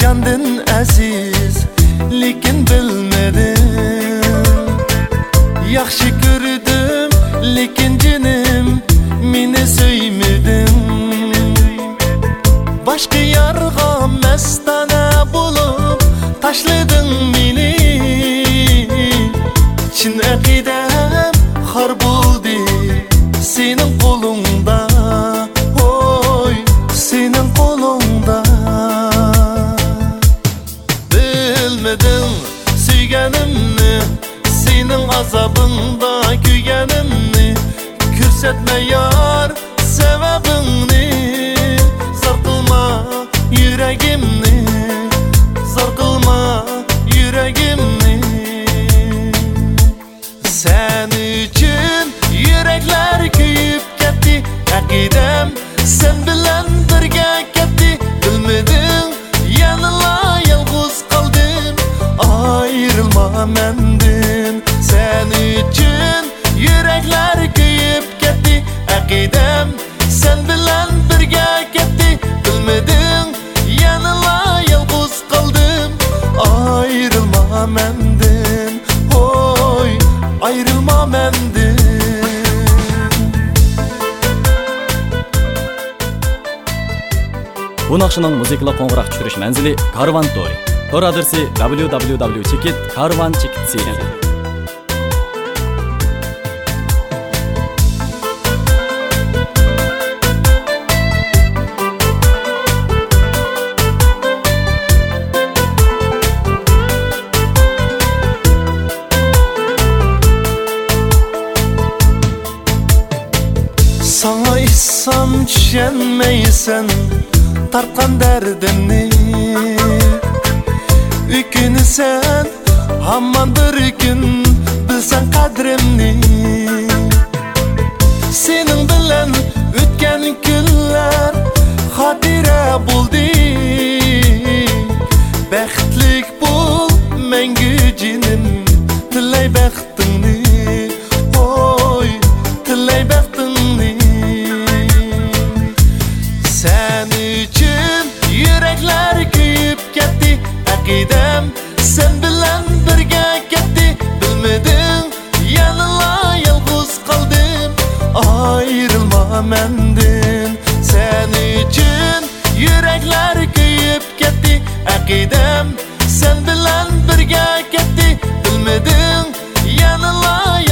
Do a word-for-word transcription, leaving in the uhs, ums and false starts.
candın aziz, lekin bilmedim. Yaxshi gördüm, lekin jinim meni söymedim. Başka yarga mestana bulup taşladın beni. Çin akidem har buldu senin kolunda. Oy, senin kolunda. Bilmedim suyganimni, senin azabında kuyganimni. Ko'rsatma yar sebebini. Zor qilma yuragimni, zor qilma yuragimni. Sen üçün yürekler kuyup ketdi, aqidam sen bilan birga ketdi. Bilmedim yanıla yalğız qaldim, ayrılma mendin. Sen üçün yürekler kuyup ketdi, aqidam sen bilan birga ketdi. Bilmedim yanıla yalğız qaldim, ayrılma mendin. Oy, ayrılma mendin. Bu naqshining musiqali qo'ng'iroq tushirish manzili Karvan Tori. Tor adresi w w w chekit karvan chekit cn. Sana issam düşenmeysen tartkan derdini. Ükünü sen hamman bir gün bilsen kadrimni. Senin bilen ötken günler hatire buldu. Baxtlik bul mengü jinim, tilay baxtini. Oy, tilay baxtini. Sen üçün yürekler kuyup ketdi, aqidam sen bilan birga ketdi. Bilmedim yanıla yalğız qaldim, ayrılma mendin. Sen üçün yürekler kuyup ketdi, aqidam sen bilan birga ketdi. Bilmedim yanıla